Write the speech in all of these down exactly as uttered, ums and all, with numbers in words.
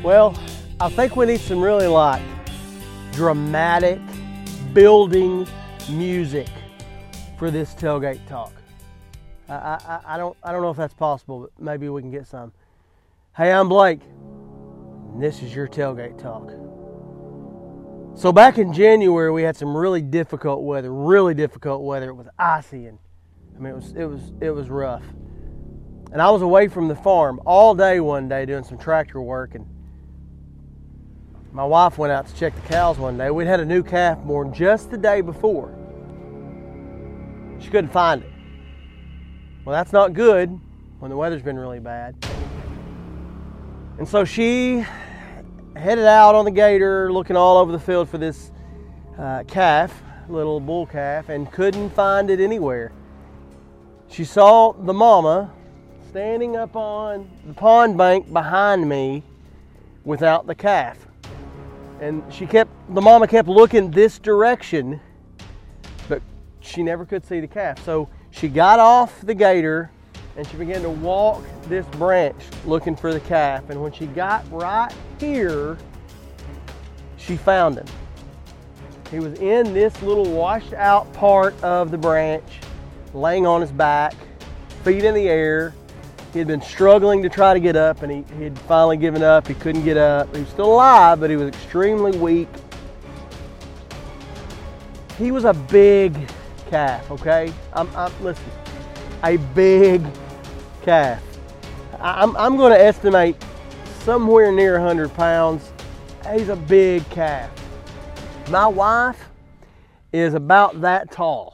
Well, I think we need some really like dramatic building music for this tailgate talk. I, I, I don't I don't know if that's possible, but maybe we can get some. Hey, I'm Blake, and this is your tailgate talk. So back in January, we had some really difficult weather, really difficult weather. It was icy, and I mean it was it was it was rough. And I was away from the farm all day one day doing some tractor work, and my wife went out to check the cows one day. We'd had a new calf born just the day before. She couldn't find it. Well, that's not good when the weather's been really bad. And so she headed out on the gator looking all over the field for this uh, calf, little bull calf, and couldn't find it anywhere. She saw the mama standing up on the pond bank behind me without the calf. And she kept, the mama kept looking this direction, but she never could see the calf. So she got off the gator and she began to walk this branch looking for the calf. And when she got right here, she found him. He was in this little washed out part of the branch, laying on his back, feet in the air. He had been struggling to try to get up, and he he had finally given up. He couldn't get up. He was still alive, but he was extremely weak. He was a big calf, okay? I'm, I'm listen, a big calf. I'm, I'm going to estimate somewhere near one hundred pounds. He's a big calf. My wife is about that tall.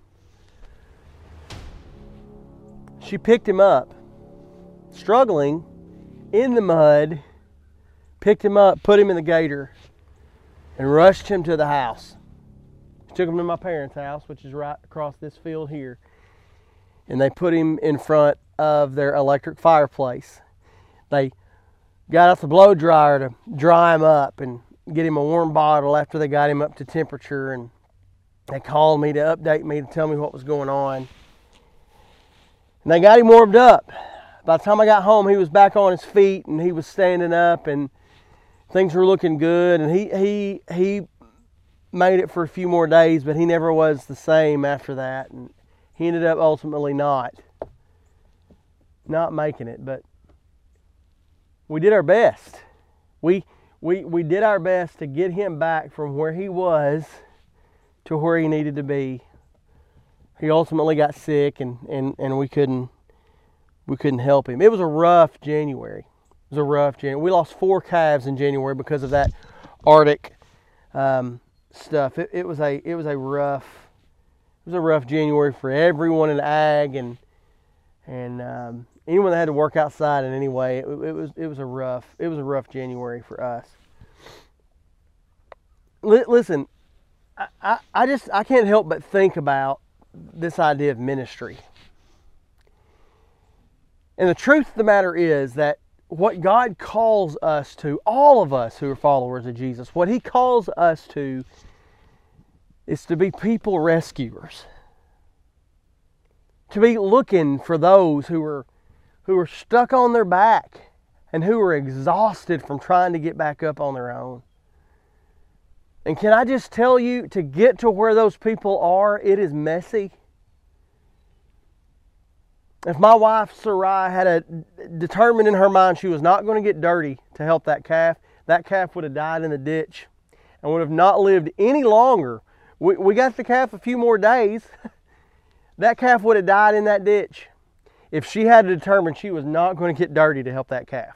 She picked him up, struggling in the mud, picked him up, put him in the gator, and rushed him to the house. Took him to my parents' house, which is right across this field here. And they put him in front of their electric fireplace. They got out the blow dryer to dry him up and get him a warm bottle after they got him up to temperature. And they called me to update me to tell me what was going on. And they got him warmed up. By the time I got home, he was back on his feet and he was standing up and things were looking good. And he he he made it for a few more days, but he never was the same after that. And he ended up ultimately not, not making it. But we did our best. We we we did our best to get him back from where he was to where he needed to be. He ultimately got sick, and, and, and we couldn't we couldn't help him. It was a rough January. It was a rough January. We lost four calves in January because of that Arctic um, stuff. It, it was a it was a rough it was a rough January for everyone in ag and and um, anyone that had to work outside in any way. It, it was it was a rough it was a rough January for us. L- listen, I, I I just I can't help but think about this idea of ministry. And the truth of the matter is that what God calls us to, all of us who are followers of Jesus, what He calls us to is to be people rescuers. To be looking for those who are who are stuck on their back and who are exhausted from trying to get back up on their own. And can I just tell you, to get to where those people are, it is messy. If my wife, Sarai, had a, determined in her mind she was not going to get dirty to help that calf, that calf would have died in the ditch and would have not lived any longer. We, we got the calf a few more days. That calf would have died in that ditch if she had determined she was not going to get dirty to help that calf.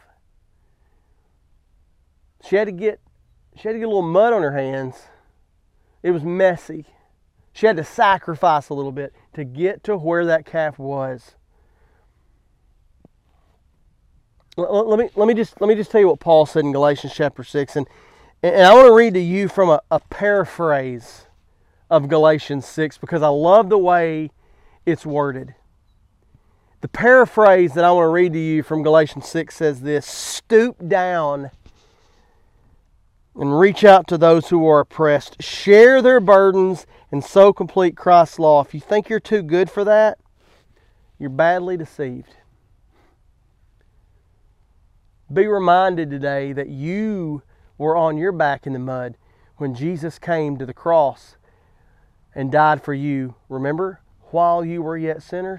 She had to get She had to get a little mud on her hands. It was messy. She had to sacrifice a little bit to get to where that calf was. Let, let me let me just let me just tell you what Paul said in Galatians chapter six, and and I want to read to you from a, a paraphrase of Galatians six because I love the way it's worded. The paraphrase that I want to read to you from Galatians six says this: "Stoop down and reach out to those who are oppressed. Share their burdens and so complete Christ's law." If you think you're too good for that, you're badly deceived. Be reminded today that you were on your back in the mud when Jesus came to the cross and died for you. Remember, while you were yet sinners?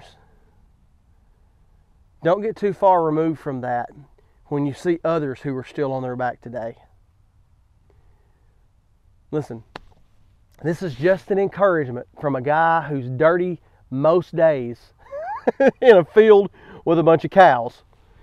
Don't get too far removed from that when you see others who are still on their back today. Listen, this is just an encouragement from a guy who's dirty most days in a field with a bunch of cows.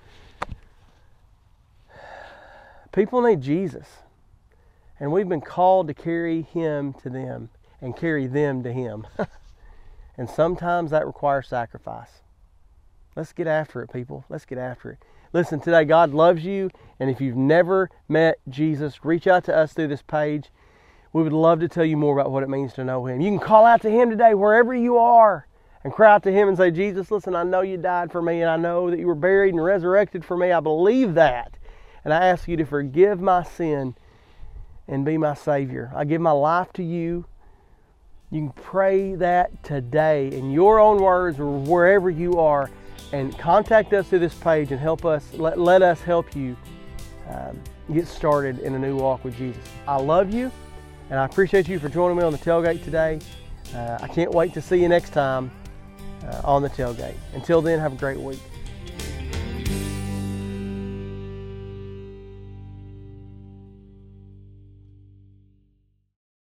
People need Jesus, and we've been called to carry Him to them and carry them to Him. And sometimes that requires sacrifice. Let's get after it, people. Let's get after it. Listen, today God loves you, and if you've never met Jesus, reach out to us through this page. We would love to tell you more about what it means to know Him. You can call out to Him today wherever you are and cry out to Him and say, Jesus, listen, I know you died for me, and I know that you were buried and resurrected for me. I believe that. And I ask you to forgive my sin and be my Savior. I give my life to you. You can pray that today in your own words or wherever you are, and contact us through this page and help us, let, let us help you um, get started in a new walk with Jesus. I love you, and I appreciate you for joining me on the tailgate today. Uh, I can't wait to see you next time uh, on the tailgate. Until then, have a great week.